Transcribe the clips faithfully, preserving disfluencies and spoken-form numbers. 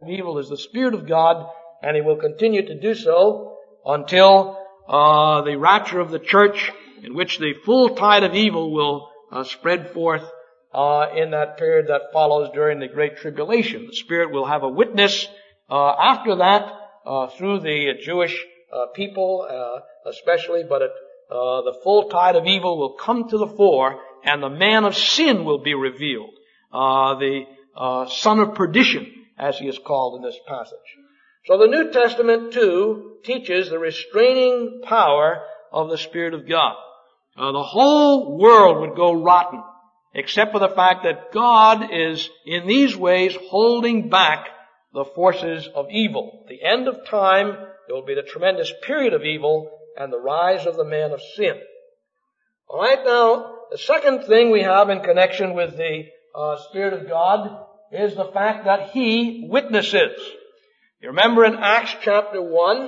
evil is the Spirit of God, and He will continue to do so until uh, the rapture of the church, in which the full tide of evil will uh, spread forth uh, in that period that follows during the Great Tribulation. The Spirit will have a witness uh, after that uh, through the Jewish uh, people uh, especially, but it, uh, the full tide of evil will come to the fore, and the man of sin will be revealed, uh, the uh, son of perdition, as he is called in this passage. So the New Testament, too, teaches the restraining power of the Spirit of God. Uh, the whole world would go rotten, except for the fact that God is, in these ways, holding back the forces of evil. At the end of time, there will be the tremendous period of evil and the rise of the man of sin. All right, now, the second thing we have in connection with the uh, Spirit of God is the fact that He witnesses. You remember in Acts chapter one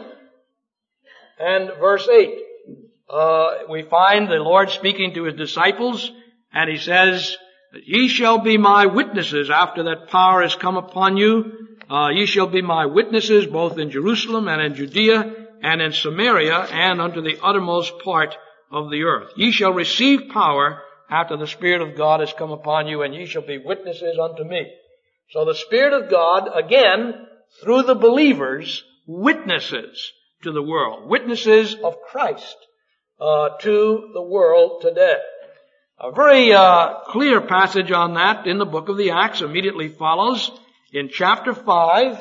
and verse eight, uh, we find the Lord speaking to His disciples, and He says, "Ye shall be my witnesses after that power is come upon you. Uh, ye shall be my witnesses both in Jerusalem and in Judea and in Samaria and unto the uttermost part of the earth. Ye shall receive power after the Spirit of God is come upon you, and ye shall be witnesses unto me." So the Spirit of God, again, through the believers, witnesses to the world, witnesses of Christ uh, to the world today. A very uh, clear passage on that in the book of the Acts immediately follows in chapter five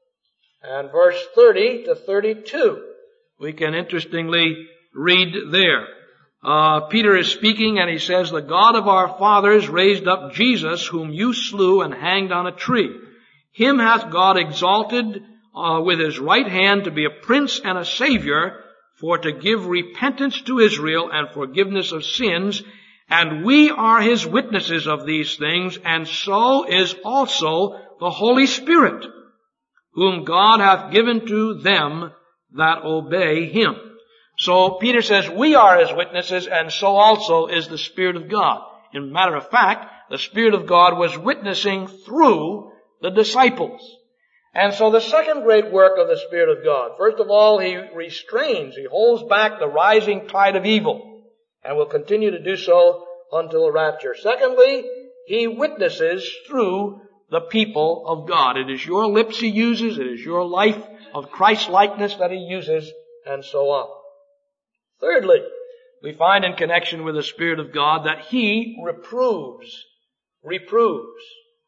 and verse thirty to thirty-two. We can interestingly read there. Uh, Peter is speaking, and he says, "The God of our fathers raised up Jesus, whom you slew and hanged on a tree. Him hath God exalted uh, with His right hand to be a prince and a savior, for to give repentance to Israel and forgiveness of sins. And we are His witnesses of these things, and so is also the Holy Spirit, whom God hath given to them that obey Him." So Peter says, we are His witnesses, and so also is the Spirit of God. In matter of fact, the Spirit of God was witnessing through the disciples. And so the second great work of the Spirit of God, first of all, He restrains, He holds back the rising tide of evil, and will continue to do so until the rapture. Secondly, He witnesses through the people of God. It is your lips He uses, it is your life of Christ-likeness that He uses, and so on. Thirdly, we find in connection with the Spirit of God that He reproves. Reproves.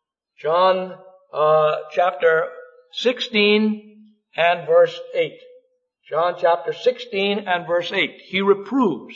John uh, chapter sixteen and verse eight. John chapter sixteen and verse eight. He reproves.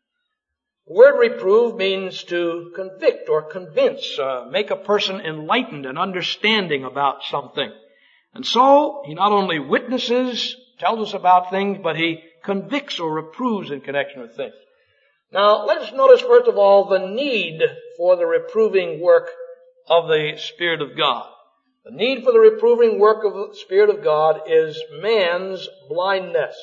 The word reprove means to convict or convince, uh, make a person enlightened and understanding about something. And so, He not only witnesses, tells us about things, but He convicts or reproves in connection with things. Now, let us notice first of all the need for the reproving work of the Spirit of God. The need for the reproving work of the Spirit of God is man's blindness.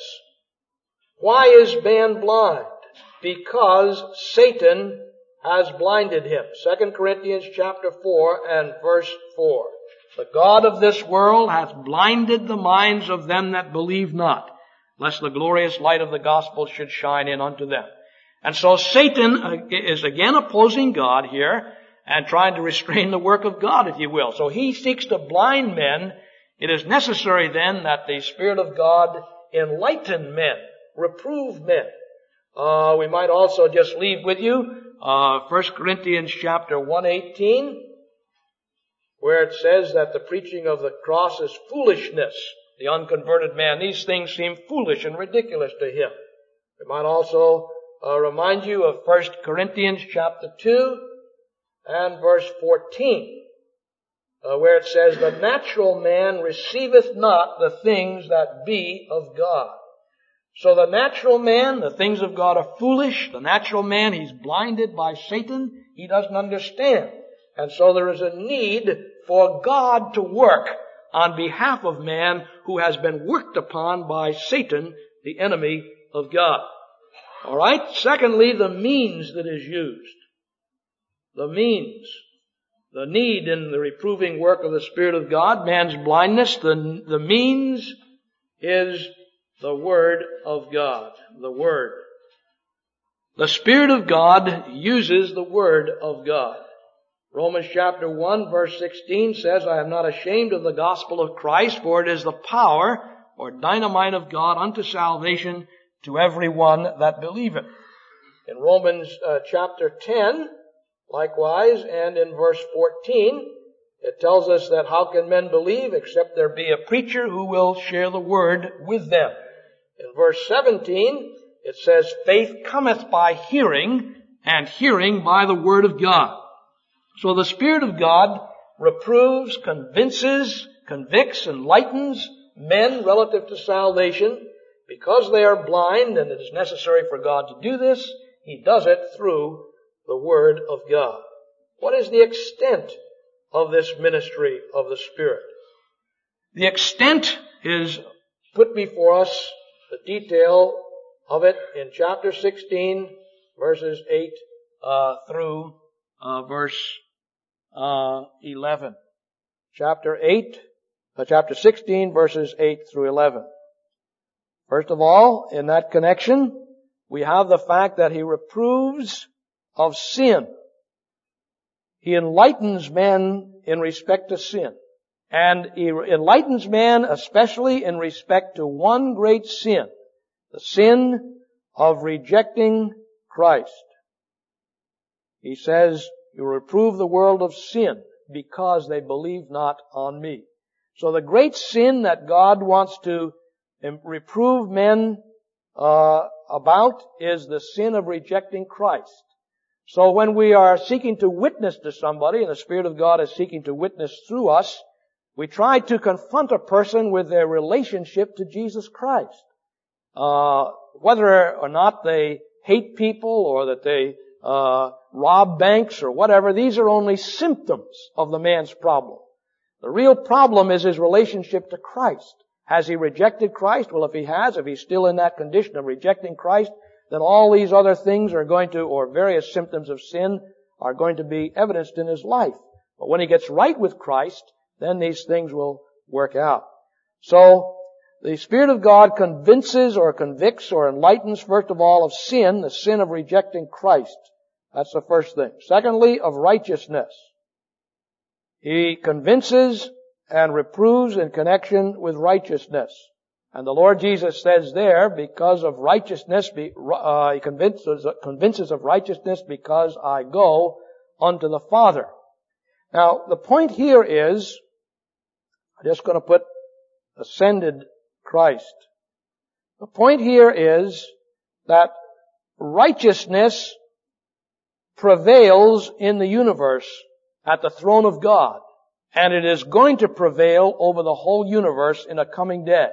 Why is man blind? Because Satan has blinded him. Second Corinthians chapter four and verse four. "The God of this world hath blinded the minds of them that believe not, lest the glorious light of the gospel should shine in unto them." And so Satan is again opposing God here and trying to restrain the work of God, if you will. So he seeks to blind men. It is necessary then that the Spirit of God enlighten men, reprove men. Uh, we might also just leave with you uh, First Corinthians chapter one eighteen, where it says that the preaching of the cross is foolishness. The unconverted man, these things seem foolish and ridiculous to him. We might also uh, remind you of First Corinthians chapter two and verse fourteen, uh, where it says, "The natural man receiveth not the things that be of God." So the natural man, the things of God are foolish. The natural man, he's blinded by Satan. He doesn't understand. And so there is a need for God to work on behalf of man who has been worked upon by Satan, the enemy of God. All right? Secondly, the means that is used. The means. the need in the reproving work of the Spirit of God, man's blindness, the, the means is the Word of God. The Word. The Spirit of God uses the Word of God. Romans chapter one verse sixteen says, I am not ashamed of the gospel of Christ, for it is the power or dynamite of God unto salvation to every one that believeth. In Romans uh, chapter ten, likewise, and in verse fourteen, it tells us that how can men believe except there be a preacher who will share the word with them. In verse seventeen, it says, faith cometh by hearing, and hearing by the word of God. So the Spirit of God reproves, convinces, convicts, enlightens men relative to salvation. Because they are blind, and it is necessary for God to do this, He does it through the Word of God. What is the extent of this ministry of the Spirit? The extent is put before us, the detail of it in chapter sixteen, verses eight uh, through uh, verse uh, eleven. Chapter eight, uh, chapter sixteen, verses eight through eleven. First of all, in that connection, we have the fact that He reproves of sin. He enlightens men in respect to sin. And He enlightens man especially in respect to one great sin, the sin of rejecting Christ. He says, you reprove the world of sin because they believe not on me. So the great sin that God wants to reprove men uh, about is the sin of rejecting Christ. So when we are seeking to witness to somebody, and the Spirit of God is seeking to witness through us, we try to confront a person with their relationship to Jesus Christ. Uh, whether or not they hate people or that they uh, rob banks or whatever, these are only symptoms of the man's problem. The real problem is his relationship to Christ. Has he rejected Christ? Well, if he has, if he's still in that condition of rejecting Christ, then all these other things are going to, or various symptoms of sin, are going to be evidenced in his life. But when he gets right with Christ, then these things will work out. So, the Spirit of God convinces or convicts or enlightens, first of all, of sin, the sin of rejecting Christ. That's the first thing. Secondly, of righteousness. He convinces and reproves in connection with righteousness. And the Lord Jesus says there, because of righteousness, uh, He convinces, convinces of righteousness because I go unto the Father. Now, the point here is, I'm just going to put ascended Christ. The point here is that righteousness prevails in the universe at the throne of God. And it is going to prevail over the whole universe in a coming day.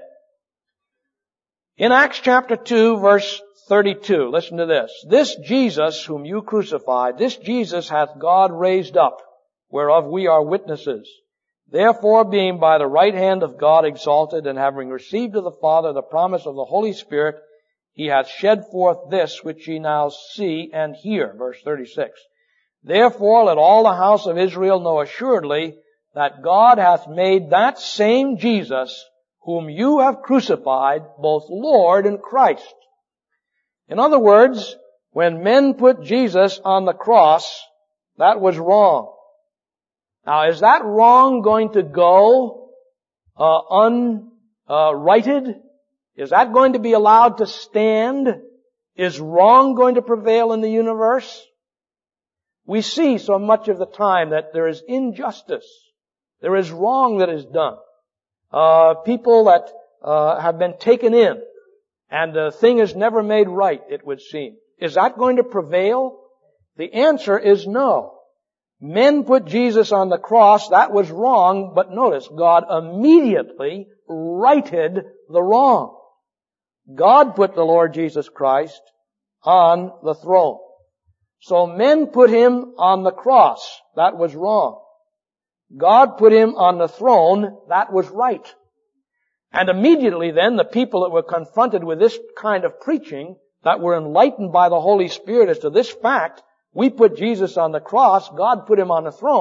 In Acts chapter two, verse thirty-two, listen to this. This Jesus whom you crucified, this Jesus hath God raised up, whereof we are witnesses. Therefore, being by the right hand of God exalted, and having received of the Father the promise of the Holy Spirit, He hath shed forth this which ye now see and hear. Verse thirty-six. Therefore, let all the house of Israel know assuredly that God hath made that same Jesus whom you have crucified, both Lord and Christ. In other words, when men put Jesus on the cross, that was wrong. Now, is that wrong going to go uh, unrighted? Uh, is that going to be allowed to stand? Is wrong going to prevail in the universe? We see so much of the time that there is injustice. There is wrong that is done. Uh, people that uh, have been taken in, and the thing is never made right, it would seem. Is that going to prevail? The answer is no. Men put Jesus on the cross, that was wrong, but notice, God immediately righted the wrong. God put the Lord Jesus Christ on the throne. So men put Him on the cross, that was wrong. God put Him on the throne, that was right. And immediately then, the people that were confronted with this kind of preaching, that were enlightened by the Holy Spirit as to this fact, we put Jesus on the cross, God put Him on the throne,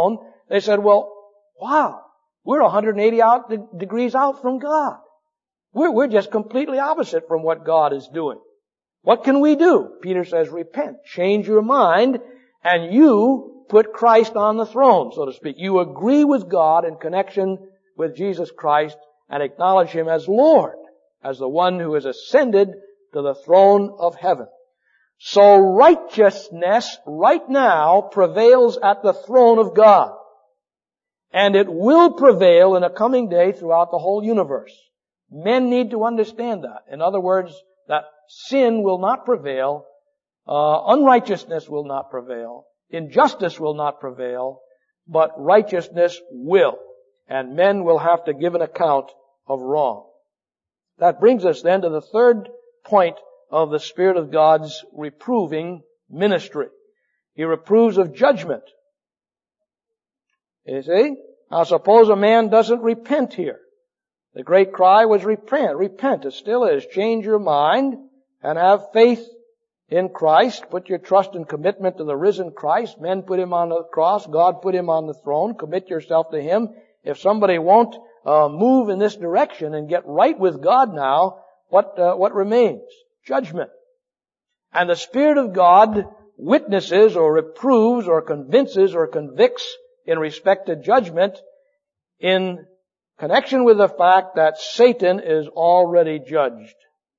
They said, well, wow, we're one hundred eighty out, de- degrees out from God. We're, we're just completely opposite from what God is doing. What can we do? Peter says, repent, change your mind, and you put Christ on the throne, so to speak. You agree with God in connection with Jesus Christ and acknowledge Him as Lord, as the one who has ascended to the throne of heaven. So righteousness right now prevails at the throne of God. And it will prevail in a coming day throughout the whole universe. Men need to understand that. In other words, that sin will not prevail, uh, unrighteousness will not prevail, injustice will not prevail, but righteousness will. And men will have to give an account of wrong. That brings us then to the third point of the Spirit of God's reproving ministry. He reproves of judgment. You see? Now suppose a man doesn't repent here. The great cry was repent. Repent. It still is. Change your mind and have faith in Christ. Put your trust and commitment to the risen Christ. Men put Him on the cross. God put Him on the throne. Commit yourself to Him. If somebody won't uh, move in this direction and get right with God now, what uh, what remains? Judgment. And the Spirit of God witnesses or reproves or convinces or convicts in respect to judgment in connection with the fact that Satan is already judged.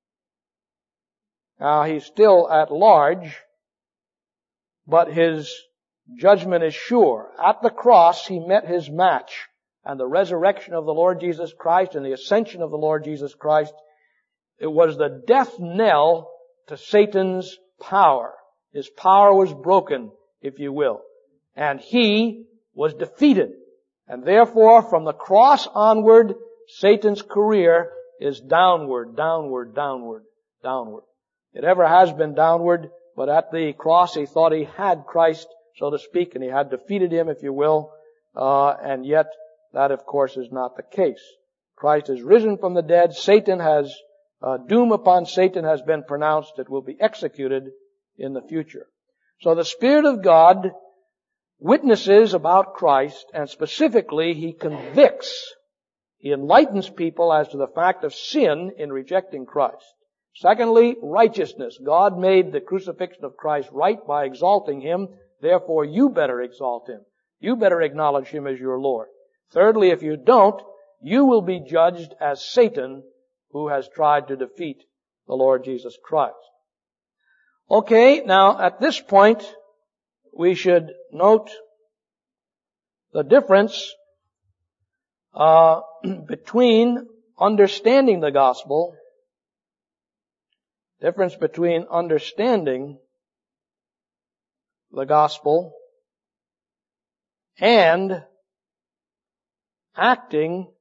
Now, he's still at large, but his judgment is sure. At the cross, he met his match. And the resurrection of the Lord Jesus Christ and the ascension of the Lord Jesus Christ, it was the death knell to Satan's power. His power was broken, if you will. And he was defeated. And therefore, from the cross onward, Satan's career is downward, downward, downward, downward. It ever has been downward, but at the cross he thought he had Christ, so to speak, and he had defeated Him, if you will, uh, and yet that, of course, is not the case. Christ is risen from the dead. Satan has, uh, doom upon Satan has been pronounced. It will be executed in the future. So the Spirit of God witnesses about Christ, and specifically He convicts. He enlightens people as to the fact of sin in rejecting Christ. Secondly, righteousness. God made the crucifixion of Christ right by exalting Him. Therefore, you better exalt Him. You better acknowledge Him as your Lord. Thirdly, if you don't, you will be judged as Satan, who has tried to defeat the Lord Jesus Christ. Okay, now at this point, we should note the difference uh, between understanding the gospel, difference between understanding the gospel and acting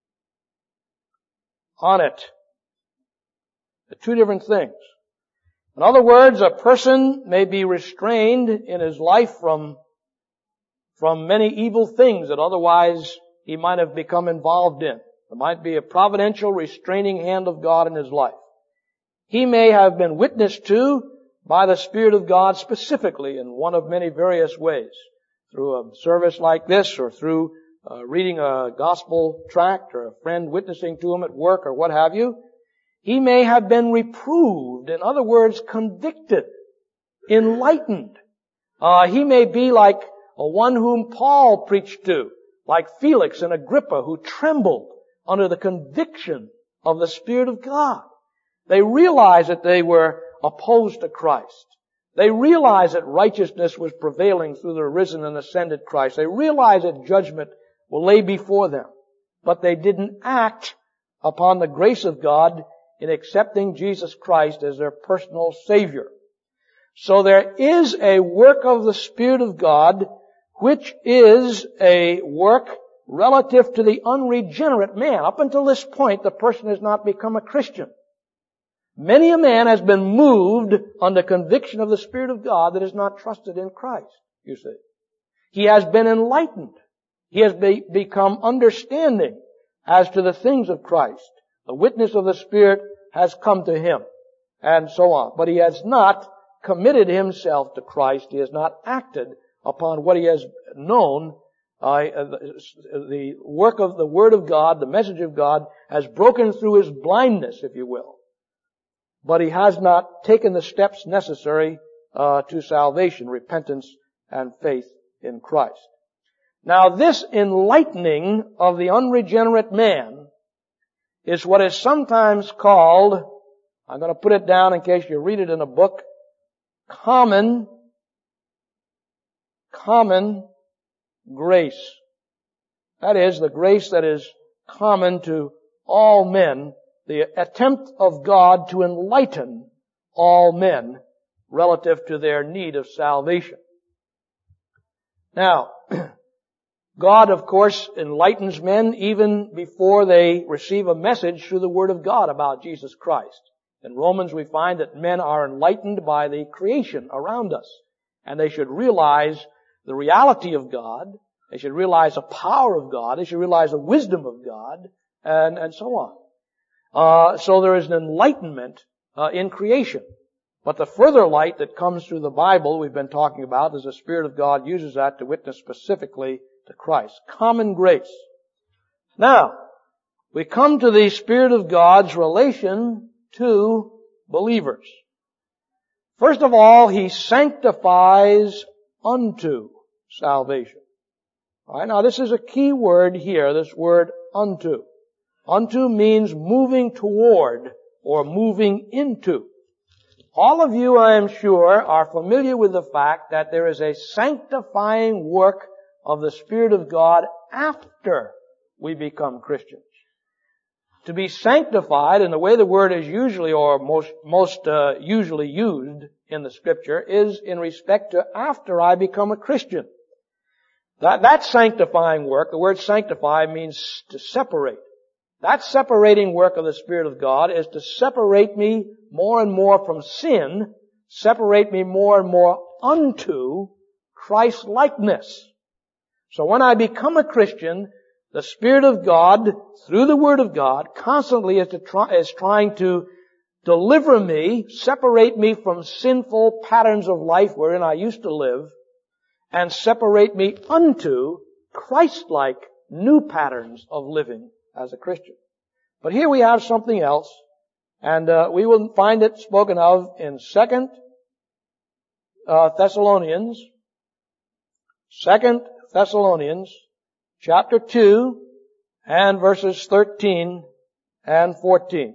on it. They're two different things. In other words, a person may be restrained in his life from, from many evil things that otherwise he might have become involved in. There might be a providential restraining hand of God in his life. He may have been witnessed to by the Spirit of God specifically in one of many various ways. Through a service like this, or through uh, reading a gospel tract, or a friend witnessing to him at work, or what have you. He may have been reproved, in other words, convicted, enlightened. Uh, he may be like a one whom Paul preached to, like Felix and Agrippa, who trembled under the conviction of the Spirit of God. They realized that they were opposed to Christ. They realized that righteousness was prevailing through the risen and ascended Christ. They realized that judgment will lay before them. But they didn't act upon the grace of God in accepting Jesus Christ as their personal Savior. So there is a work of the Spirit of God, which is a work relative to the unregenerate man. Up until this point, the person has not become a Christian. Many a man has been moved under conviction of the Spirit of God that has not trusted in Christ, you see. He has been enlightened. He has be, become understanding as to the things of Christ. The witness of the Spirit has come to him, and so on. But he has not committed himself to Christ. He has not acted upon what he has known Uh, the work of the Word of God, the message of God, has broken through his blindness, if you will. But he has not taken the steps necessary uh, to salvation, repentance, and faith in Christ. Now, this enlightening of the unregenerate man is what is sometimes called, I'm going to put it down in case you read it in a book, common, common grace. That is, the grace that is common to all men, the attempt of God to enlighten all men relative to their need of salvation. Now, God, of course, enlightens men even before they receive a message through the Word of God about Jesus Christ. In Romans we find that men are enlightened by the creation around us, and they should realize the reality of God, they should realize the power of God, they should realize the wisdom of God, and, and so on. Uh, so there is an enlightenment uh, in creation. But the further light that comes through the Bible we've been talking about is the Spirit of God uses that to witness specifically to Christ. Common grace. Now, we come to the Spirit of God's relation to believers. First of all, He sanctifies unto salvation. All right, now this is a key word here, this word unto. Unto means moving toward or moving into. All of you, I am sure, are familiar with the fact that there is a sanctifying work of the Spirit of God after we become Christians. To be sanctified, and the way the word is usually or most most uh, usually used in the Scripture, is in respect to after I become a Christian. That that sanctifying work, the word sanctify means to separate. That separating work of the Spirit of God is to separate me more and more from sin, separate me more and more unto Christ-likeness. So when I become a Christian, the Spirit of God, through the Word of God, constantly is, to try, is trying to deliver me, separate me from sinful patterns of life wherein I used to live, and separate me unto Christ-like new patterns of living as a Christian. But here we have something else, and uh, we will find it spoken of in Second uh, Thessalonians, Second Thessalonians, chapter two, and verses thirteen and fourteen.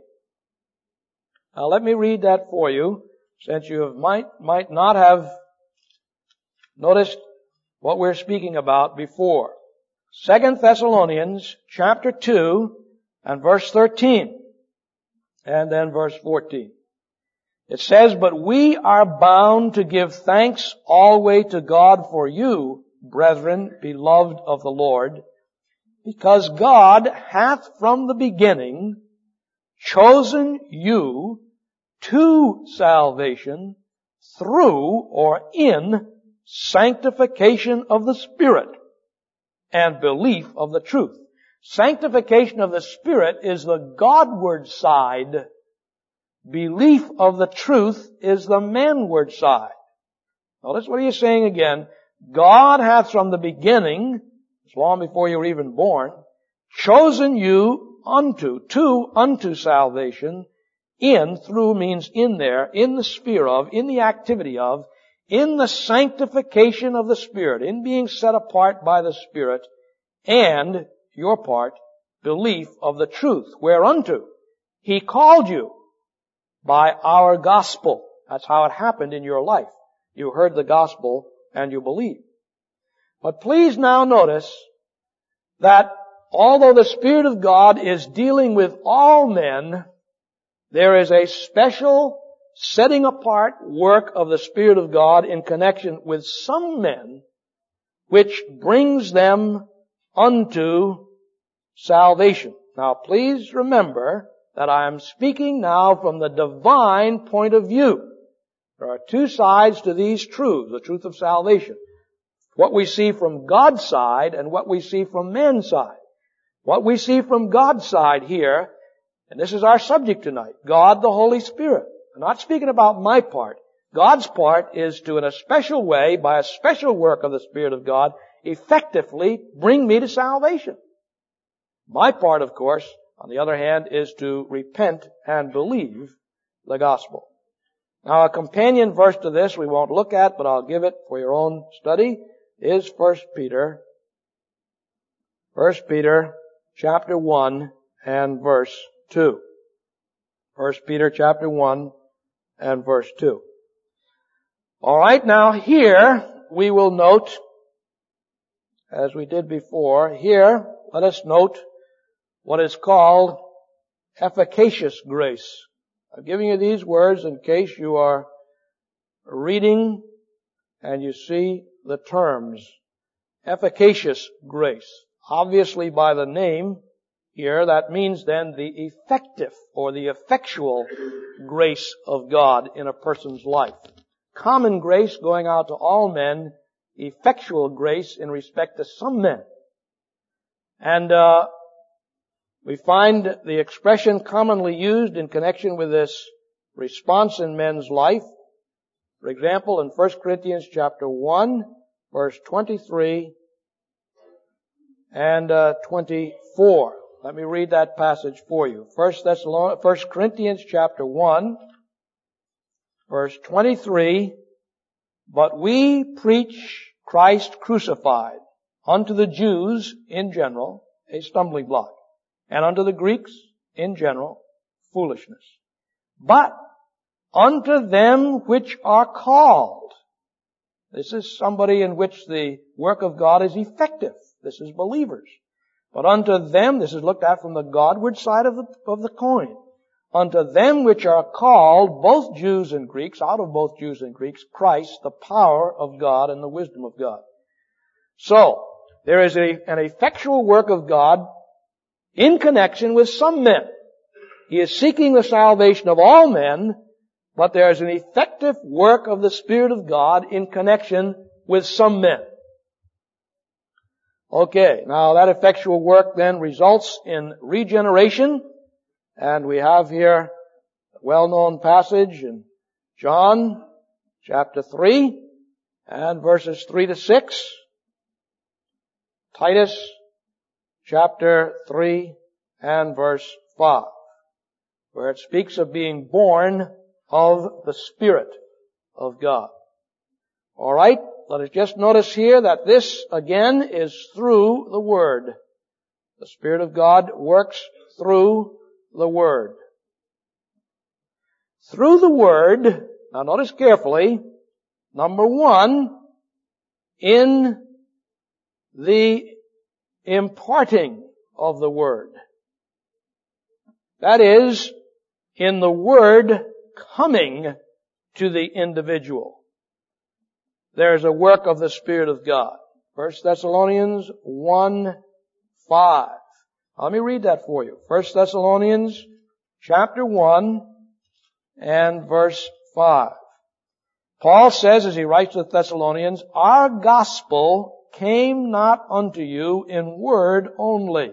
Now let me read that for you, since you have might might not have noticed what we're speaking about before. Second Thessalonians chapter two and verse thirteen, and then verse fourteen. It says, "But we are bound to give thanks always to God for you, brethren, beloved of the Lord, because God hath from the beginning chosen you to salvation through or in sanctification of the Spirit and belief of the truth." Sanctification of the Spirit is the Godward side. Belief of the truth is the manward side. Notice what he is saying again. God hath from the beginning, as long before you were even born, chosen you unto, to, unto salvation, in, through means in there, in the sphere of, in the activity of, in the sanctification of the Spirit, in being set apart by the Spirit, and, your part, belief of the truth, whereunto He called you by our gospel. That's how it happened in your life. You heard the gospel and you believe. But please now notice that although the Spirit of God is dealing with all men, there is a special setting apart work of the Spirit of God in connection with some men, which brings them unto salvation. Now please remember that I am speaking now from the divine point of view. There are two sides to these truths, the truth of salvation. What we see from God's side and what we see from man's side. What we see from God's side here, and this is our subject tonight, God the Holy Spirit. I'm not speaking about my part. God's part is to, in a special way, by a special work of the Spirit of God, effectively bring me to salvation. My part, of course, on the other hand, is to repent and believe the gospel. Now, a companion verse to this we won't look at, but I'll give it for your own study, is First Peter. First Peter chapter one and verse two. First Peter chapter one and verse two. All right, now here we will note, as we did before, here let us note what is called efficacious grace. I'm giving you these words in case you are reading and you see the terms. Efficacious grace. Obviously by the name here, that means then the effective or the effectual grace of God in a person's life. Common grace going out to all men, effectual grace in respect to some men. And uh we find the expression commonly used in connection with this response in men's life. For example, in First Corinthians chapter one, verse twenty-three and uh, twenty-four. Let me read that passage for you. First Thessalonians, First Corinthians chapter one, verse twenty-three. But we preach Christ crucified, unto the Jews in general a stumbling block, and unto the Greeks in general foolishness. But unto them which are called. This is somebody in which the work of God is effective. This is believers. But unto them, this is looked at from the Godward side of the, of the coin. Unto them which are called, both Jews and Greeks, out of both Jews and Greeks, Christ, the power of God and the wisdom of God. So, there is a, an effectual work of God in connection with some men. He is seeking the salvation of all men, but there is an effective work of the Spirit of God in connection with some men. Okay, now that effectual work then results in regeneration, and we have here a well-known passage in John chapter three and verses three to six. Titus chapter three and verse five, where it speaks of being born of the Spirit of God. All right, let us just notice here that this again is through the Word. The Spirit of God works through the Word. Through the Word, now notice carefully, number one, in the imparting of the Word. That is, in the Word coming to the individual. There's a work of the Spirit of God. First Thessalonians one five. Let me read that for you. First Thessalonians chapter one and verse five. Paul says, as he writes to the Thessalonians, our gospel came not unto you in word only,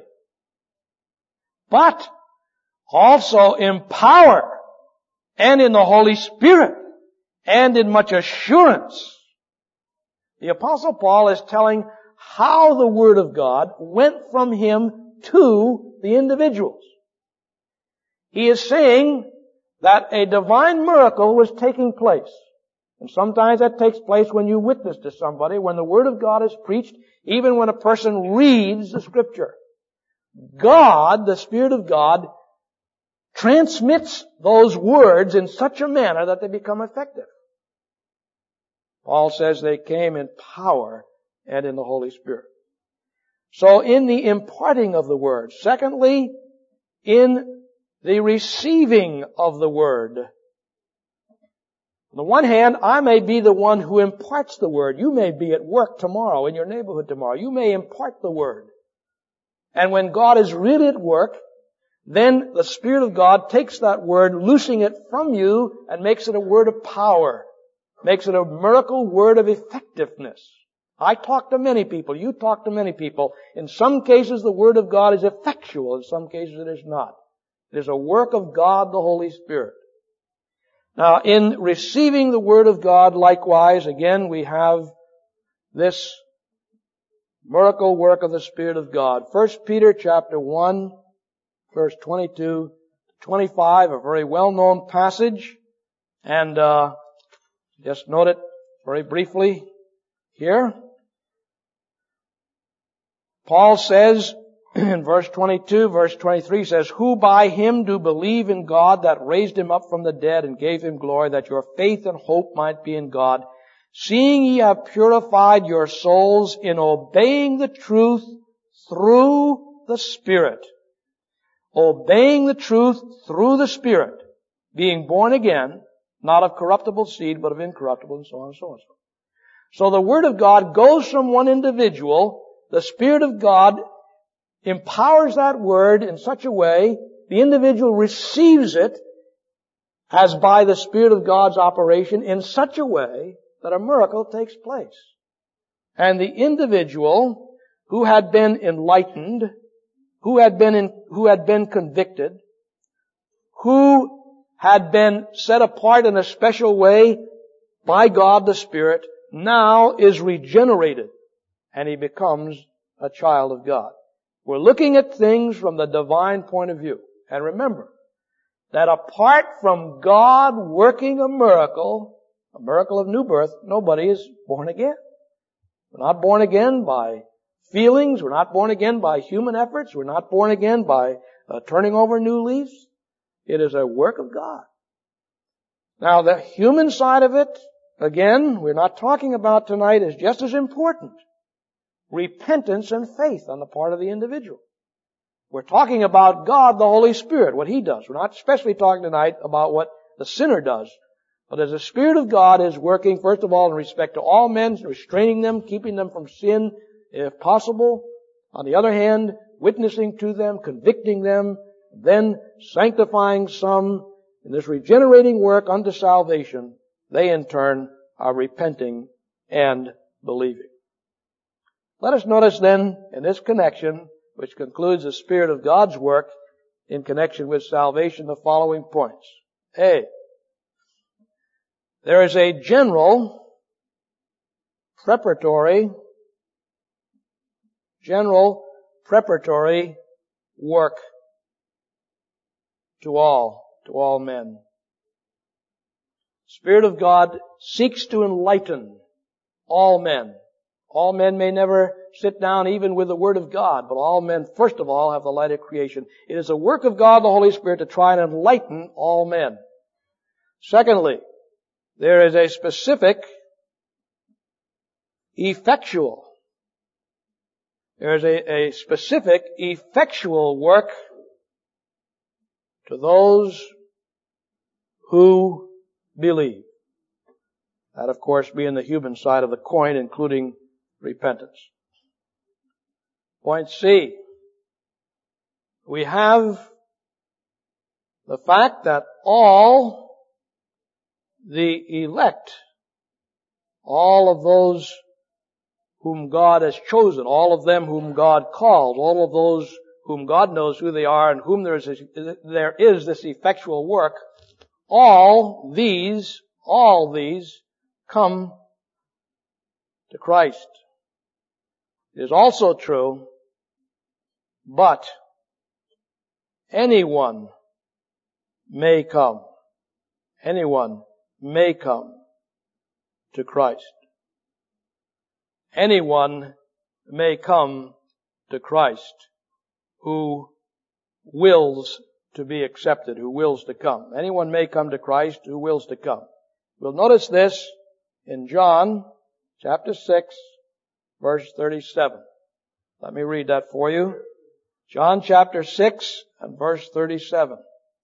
but also in power and in the Holy Spirit and in much assurance. The Apostle Paul is telling how the Word of God went from him to the individuals. He is saying that a divine miracle was taking place. And sometimes that takes place when you witness to somebody, when the Word of God is preached, even when a person reads the Scripture. God, the Spirit of God, transmits those words in such a manner that they become effective. Paul says they came in power and in the Holy Spirit. So in the imparting of the Word. Secondly, in the receiving of the Word. On the one hand, I may be the one who imparts the Word. You may be at work tomorrow, in your neighborhood tomorrow. You may impart the Word. And when God is really at work, then the Spirit of God takes that Word, loosing it from you, and makes it a word of power. Makes it a miracle word of effectiveness. I talk to many people. You talk to many people. In some cases, the Word of God is effectual. In some cases, it is not. It is a work of God, the Holy Spirit. Now, in receiving the Word of God, likewise, again, we have this Miracle work of the Spirit of God. First Peter chapter one, verse twenty-two to twenty-five, a very well-known passage. And uh just note it very briefly here. Paul says in verse twenty-two, verse twenty-three says, who by him do believe in God that raised him up from the dead and gave him glory, that your faith and hope might be in God, seeing ye have purified your souls in obeying the truth through the Spirit. Obeying the truth through the Spirit. Being born again, not of corruptible seed, but of incorruptible, and so on and so on. So the Word of God goes from one individual. The Spirit of God empowers that Word in such a way, the individual receives it as by the Spirit of God's operation in such a way that a miracle takes place. And the individual who had been enlightened, who had been in, who had been convicted, who had been set apart in a special way by God the Spirit, now is regenerated, and he becomes a child of God. We're looking at things from the divine point of view. And remember that apart from God working a miracle, a miracle of new birth, nobody is born again. We're not born again by feelings. We're not born again by human efforts. We're not born again by uh, turning over new leaves. It is a work of God. Now, the human side of it, again, we're not talking about tonight, is just as important. Repentance and faith on the part of the individual. We're talking about God, the Holy Spirit, what He does. We're not especially talking tonight about what the sinner does. But as the Spirit of God is working, first of all, in respect to all men, restraining them, keeping them from sin, if possible. On the other hand, witnessing to them, convicting them, then sanctifying some in this regenerating work unto salvation. They in turn are repenting and believing. Let us notice then in this connection, which concludes the Spirit of God's work in connection with salvation, the following points. A. There is a general preparatory, general preparatory work to all, to all men. Spirit of God seeks to enlighten all men. All men may never sit down even with the Word of God, but all men, first of all, have the light of creation. It is a work of God, the Holy Spirit, to try and enlighten all men. Secondly, there is a specific, effectual, there is a, a specific, effectual work to those who believe. That, of course, being the human side of the coin, including repentance. Point C. We have the fact that all the elect, all of those whom God has chosen, all of them whom God called, all of those whom God knows who they are and whom there is this, there is this effectual work, all these, all these come to Christ. It is also true, but anyone may come. Anyone may come to Christ. Anyone may come to Christ who wills to be accepted, who wills to come. Anyone may come to Christ who wills to come. We'll notice this in John chapter six, verse thirty-seven. Let me read that for you. John chapter six and verse thirty-seven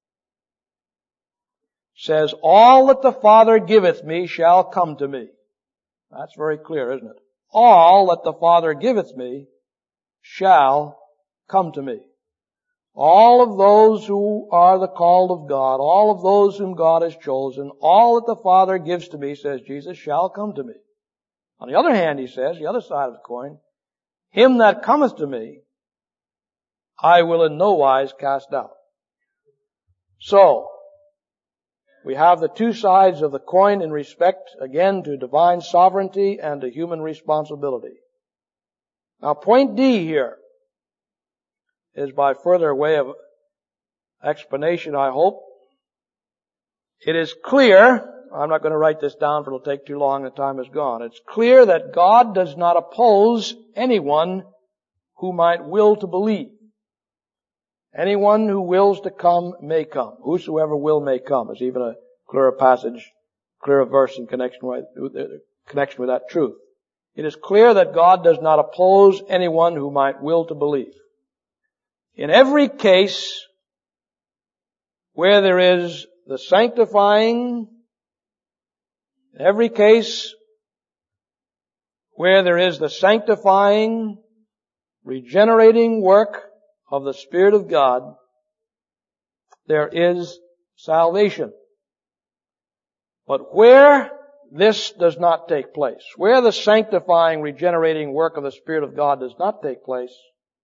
says, all that the Father giveth me shall come to me. That's very clear, isn't it? All that the Father giveth me shall come to me. All of those who are the called of God, all of those whom God has chosen, all that the Father gives to me, says Jesus, shall come to me. On the other hand, he says, the other side of the coin, him that cometh to me, I will in no wise cast out. So, we have the two sides of the coin in respect, again, to divine sovereignty and to human responsibility. Now, point D here is by further way of explanation, I hope. It is clear, I'm not going to write this down for it'll take too long, the time is gone. It's clear that God does not oppose anyone who might will to believe. Anyone who wills to come may come. Whosoever will may come is even a clearer passage, clearer verse in connection with, connection with that truth. It is clear that God does not oppose anyone who might will to believe. In every case where there is the sanctifying, in every case where there is the sanctifying, regenerating work of the Spirit of God, there is salvation. But where this does not take place, where the sanctifying, regenerating work of the Spirit of God does not take place,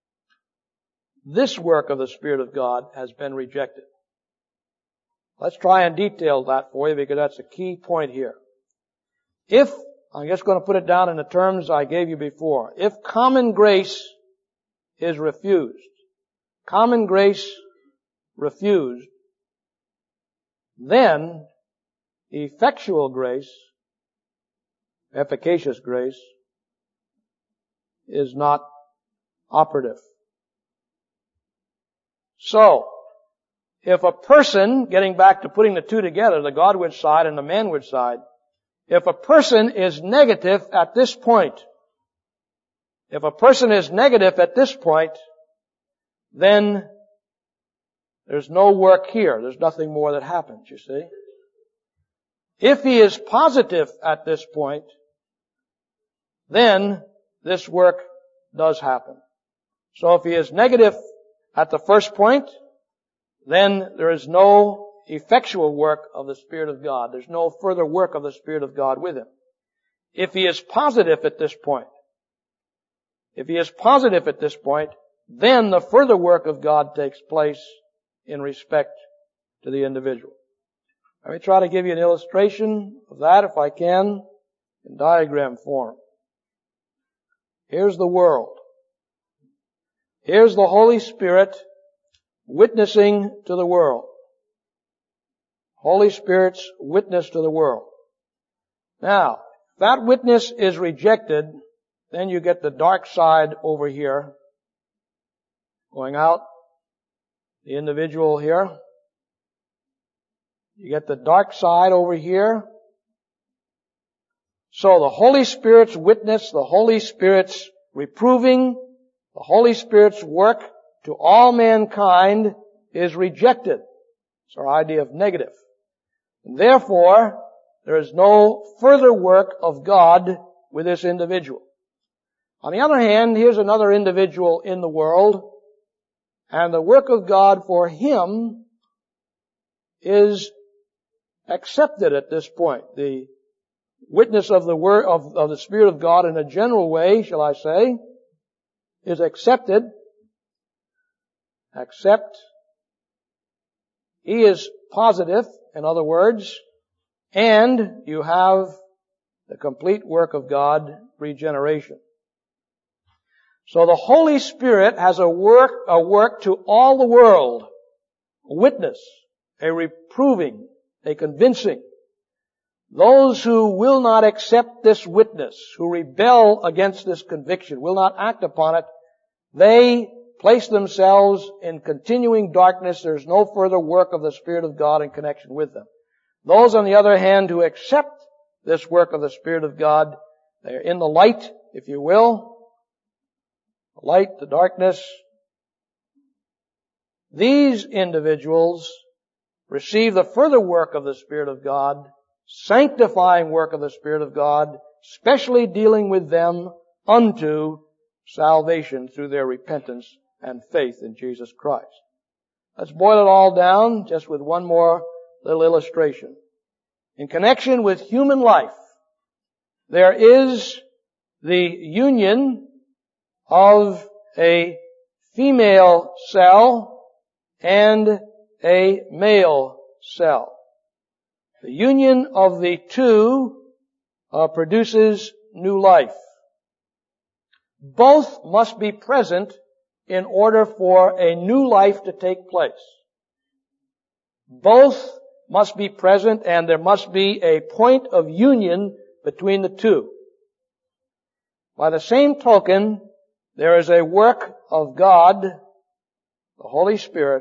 this work of the Spirit of God has been rejected. Let's try and detail that for you because that's a key point here. If, I'm just going to put it down in the terms I gave you before, if common grace is refused, common grace refused, then effectual grace, efficacious grace, is not operative. So, if a person, getting back to putting the two together, the Godward side and the manward side, if a person is negative at this point, if a person is negative at this point, then there's no work here. There's nothing more that happens, you see. If he is positive at this point, then this work does happen. So if he is negative at the first point, then there is no effectual work of the Spirit of God. There's no further work of the Spirit of God with him. If he is positive at this point, if he is positive at this point, then the further work of God takes place in respect to the individual. Let me try to give you an illustration of that, if I can, in diagram form. Here's the world. Here's the Holy Spirit witnessing to the world. Holy Spirit's witness to the world. Now, if that witness is rejected, then you get the dark side over here, going out, the individual here. You get the dark side over here. So the Holy Spirit's witness, the Holy Spirit's reproving, the Holy Spirit's work to all mankind is rejected. It's our idea of negative. And therefore, there is no further work of God with this individual. On the other hand, here's another individual in the world, and the work of God for him is accepted at this point. The witness of the word of, of the Spirit of God in a general way, shall I say, is accepted. Accept. He is positive, in other words, and you have the complete work of God, regeneration. So the Holy Spirit has a work, a work to all the world, a witness, a reproving, a convincing. Those who will not accept this witness, who rebel against this conviction, will not act upon it, they place themselves in continuing darkness. There's no further work of the Spirit of God in connection with them. Those, on the other hand, who accept this work of the Spirit of God, they're in the light, if you will, the light, the darkness. These individuals receive the further work of the Spirit of God, sanctifying work of the Spirit of God, specially dealing with them unto salvation through their repentance and faith in Jesus Christ. Let's boil it all down just with one more little illustration. In connection with human life, there is the union of a female cell and a male cell. The union of the two uh, produces new life. both must be present in order for a new life to take place. Both must be present, and there must be a point of union between the two. By the same token, there is a work of God, the Holy Spirit,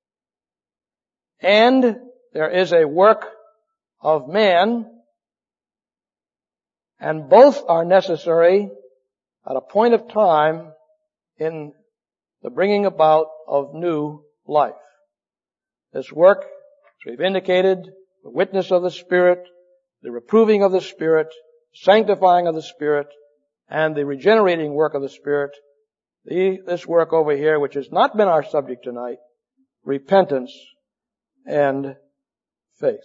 and there is a work of man, and both are necessary at a point of time in the bringing about of new life. This work, as we've indicated, the witness of the Spirit, the reproving of the Spirit, sanctifying of the Spirit, and the regenerating work of the Spirit, the, this work over here, which has not been our subject tonight, repentance and faith.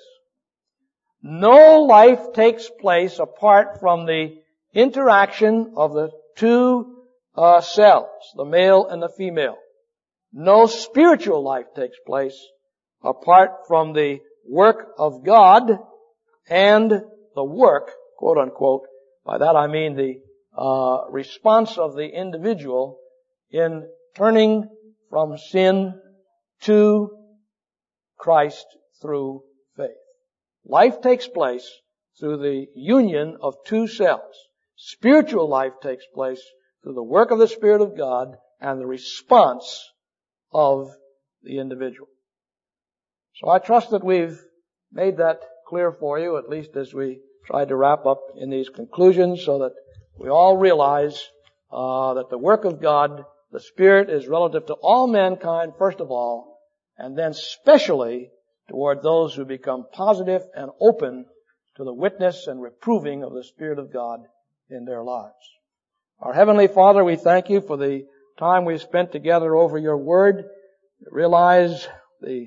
No life takes place apart from the interaction of the two uh, cells, the male and the female. No spiritual life takes place apart from the work of God and the work, quote unquote, by that I mean the uh, response of the individual in turning from sin to Christ through faith. Life takes place through the union of two cells. Spiritual life takes place through the work of the Spirit of God and the response of the individual. So I trust that we've made that clear for you, at least as we try to wrap up in these conclusions, so that we all realize uh, that the work of God, the Spirit, is relative to all mankind, first of all, and then specially toward those who become positive and open to the witness and reproving of the Spirit of God in their lives. Our Heavenly Father, we thank you for the time we've spent together over your Word. We realize the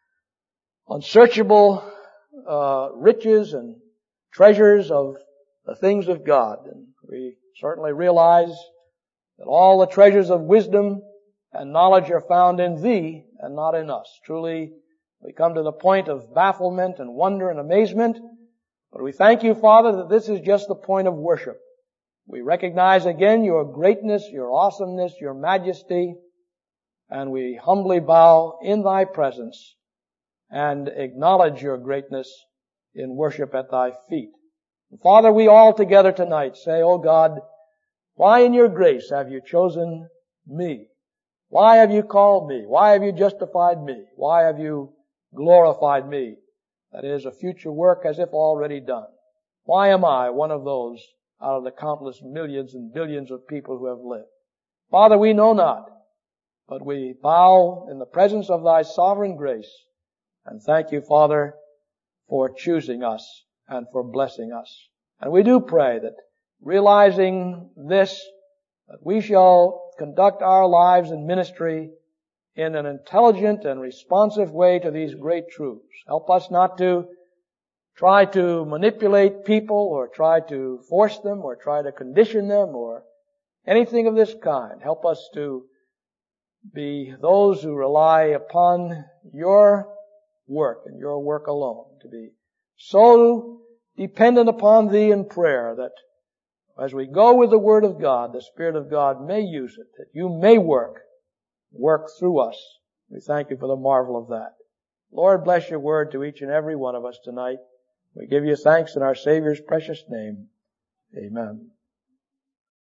unsearchable uh, riches and treasures of the things of God. And we certainly realize that all the treasures of wisdom and knowledge are found in Thee and not in us. Truly, we come to the point of bafflement and wonder and amazement. But we thank you, Father, that this is just the point of worship. We recognize again your greatness, your awesomeness, your majesty, and we humbly bow in Thy presence and acknowledge your greatness in worship at Thy feet. And Father, we all together tonight say, Oh God, why in your grace have you chosen me? Why have you called me? Why have you justified me? Why have you glorified me? That is a future work as if already done. Why am I one of those out of the countless millions and billions of people who have lived? Father, we know not, but we bow in the presence of Thy sovereign grace and thank you, Father, for choosing us and for blessing us. And we do pray that, realizing this, that we shall conduct our lives and ministry in an intelligent and responsive way to these great truths. Help us not to try to manipulate people or try to force them or try to condition them or anything of this kind. Help us to be those who rely upon your work and your work alone, to be so dependent upon Thee in prayer that as we go with the Word of God, the Spirit of God may use it, that you may work, work through us. We thank you for the marvel of that. Lord, bless your word to each and every one of us tonight. We give you thanks in our Savior's precious name. Amen.